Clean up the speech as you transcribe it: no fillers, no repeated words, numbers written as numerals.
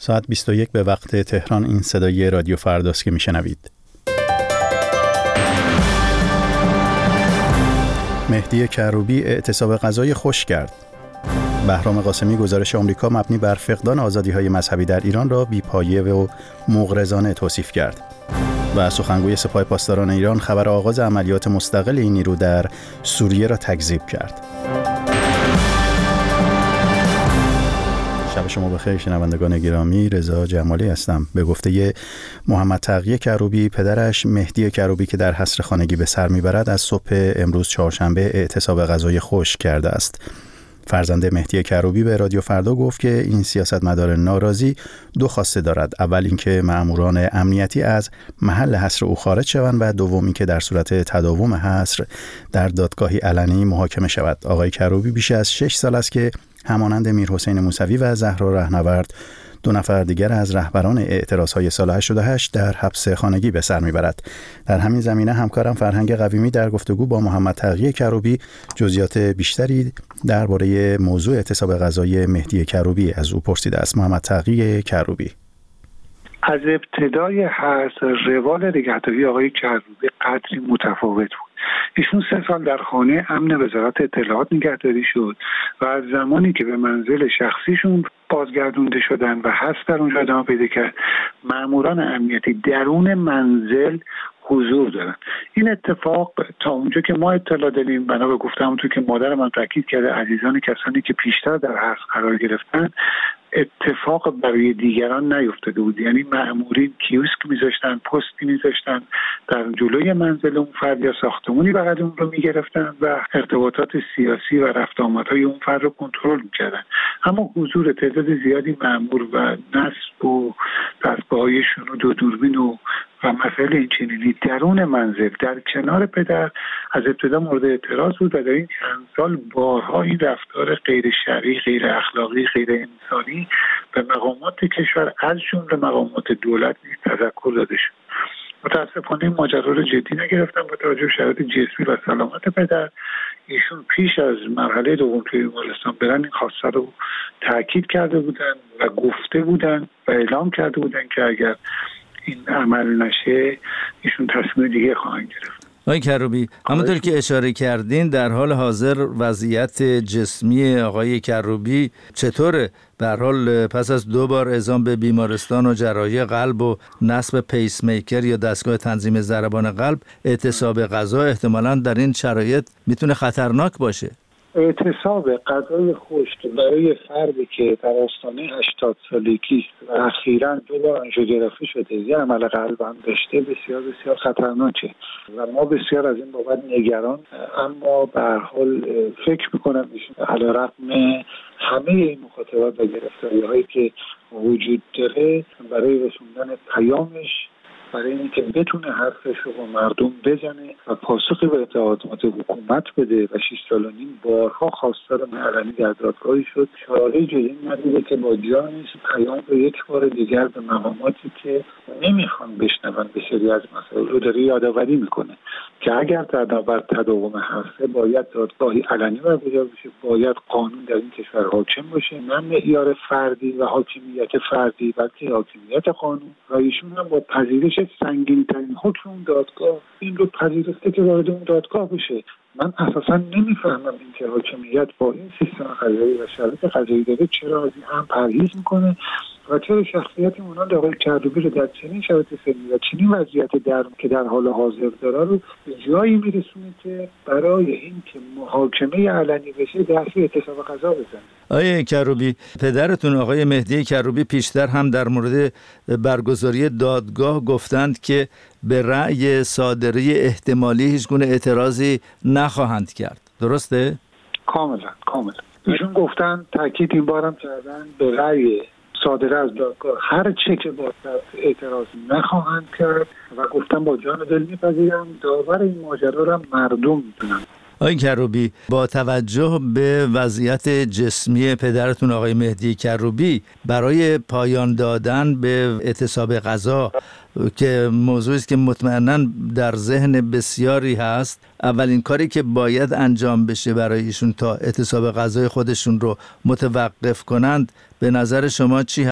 ساعت 21 به وقت تهران. این صدای رادیو فرداست که میشنوید. مهدی کروبی اعتصاب غذای خشک کرد. بهرام قاسمی گزارش آمریکا مبنی بر فقدان آزادی‌های مذهبی در ایران را بی‌پایه و مغرضانه توصیف کرد. و سخنگوی سپاه پاسداران ایران خبر آغاز عملیات مستقل این نیرو در سوریه را تکذیب کرد. شب شما بخیر شنوندگان گرامی، رضا جمالی هستم. به گفته محمد تقی کروبی، پدرش مهدی کروبی که در حصر خانگی به سر میبرد، از صبح امروز چهارشنبه اعتصاب غذای خشک کرده است. فرزند مهدی کروبی به رادیو فردا گفت که این سیاستمدار ناراضی دو خواسته دارد: اول اینکه مأموران امنیتی از محل حصر او خارج شوند و دوم اینکه در صورت تداوم حصر در دادگاهی علنی محاکمه شود. آقای کروبی بیش از 6 سال است که همانند میرحسین موسوی و زهرا رهنورد، دو نفر دیگر از رهبران اعتراضهای سال 88 در حبس خانگی به سر میبرد. در همین زمینه همکارم فرهنگ قویمی در گفتگو با محمد تقی کروبی جزئیات بیشتری درباره موضوع اعتصاب غذای مهدی کروبی از او پرسیده است. محمد تقی کروبی: از ابتدای حصر روال نگهداری آقای کروبی قدری متفاوت بود. ایشون 3 سال در خانه امن وزارت اطلاعات نگهداری شد و از زمانی که به منزل شخصیشون بازگردونده شدن و حبس در اونجا ادامه پیدا کرد، ماموران امنیتی درون منزل حضور دارن. این اتفاق تا اونجا که ما اطلاع داریم، بنا به گفتم تو که مادر من تاکید کرده، عزیزان کسانی که پیشتر در حبس قرار گرفتن، اتفاق برای دیگران نیفتاده بود. یعنی مأمورین کیوسک میذاشتن، پستی میذاشتن در جلوی منزل اون فرد یا ساختمونی بغل اون رو میگرفتن و ارتباطات سیاسی و رفت آمدهای اون فرد رو کنترل میکردن. اما حضور تعداد زیادی مأمور و نصب و دستگاه‌های شنود و دوربین و مسائل این چنینی درون منزل در کنار پدر از ابتدا مورد اعتراض بود و در این چند سال بارها این رفتار غیر شرعی، غیر اخلاقی، غیر انسانی به مقامات کشور از جمله مقامات دولت نیز تذکر داده شد. متاسفانه این ماجرا رو جدی نگرفتن. با توجه به شرایط جسمی و سلامت پدر، ایشون پیش از مرحله دوم توی بیمارستان برن این خواسته رو تاکید کرده بودن و گفته بودن و اعلام کرده بودن که اگر این عمل نشه ایشون تصمیم دیگه خواهند گرفت. آقای کروبی، همونطور که اشاره کردین، در حال حاضر وضعیت جسمی آقای کروبی چطوره؟ به هر حال پس از 2 بار اعزام به بیمارستان و جراحی قلب و نصب پیس میکر یا دستگاه تنظیم ضربان قلب، اعتصاب غذا احتمالاً در این شرایط میتونه خطرناک باشه. اعتصاب غذای خشک برای فردی که در آستانه 80 سالگی و اخیراً 2 بار آنژیوگرافی شده، یه عمل قلب هم داشته، بسیار بسیار خطرناکه و ما بسیار از این بابت نگران. اما به هر حال فکر میکنم ایشون علیرغم همه این مخاطرات و گرفتاری‌هایی که وجود داره، برای رسوندن پیامش، برای اینکه بتونه حرفش رو با مردم بزنه و پاسخی به اتهامات حکومت بده و 6 سال و نیم بارها خواستار علنی در دادگاهی شد، چاره جز این ندیده که با جانش پیام رو یک بار دیگر به مقاماتی که نمیخوان بشنون به سری از مسائل رو داره یادآوری میکنه که اگر در تداوم حرفه باید دادگاهی علنی برگزار بشه، باید قانون در این کشور حاکم باشه، نه معیار فردی و حاکمیت فردی بلکه حاکمیت قانون. و ایشون هم با پذیرش سنگین ترین حکم اون دادگاه این رو پذیرفته که وارد اون دادگاه بشه. من اساسا نمیفهمم این که حاکمیت با این سیستم قضایی و شرایط قضایی داره چرا از این هم پرهیز میکنه و چرا شخصیت مانند آقای کروبی رو در چنین شرایط سنی و چنین وضعیت که در حال حاضر داره رو به جایی میرسونه که برای این که محاکمه علنی بشه دست به اعتصاب غذا بزنه. آقای کروبی، پدرتون آقای مهدی کروبی پیشتر هم در مورد برگزاری دادگاه گفتند که به رأی صادره احتمالی هیچ گونه اعتراضی نخواهند کرد، درسته؟ کاملا. ایشون گفتن، تاکید این بارم کردن، به رأی صادره از دادگاه هر چه که باید اعتراض نخواهند کرد و گفتن با جان دل میپذیرن. داور این ماجرا را مردم میدونن. آقای کروبی، با توجه به وضعیت جسمی پدرتون آقای مهدی کروبی، برای پایان دادن به اعتصاب غذا که موضوعی است که مطمئناً در ذهن بسیاری هست، اولین کاری که باید انجام بشه برای ایشون تا اعتصاب غذای خودشون رو متوقف کنند به نظر شما چی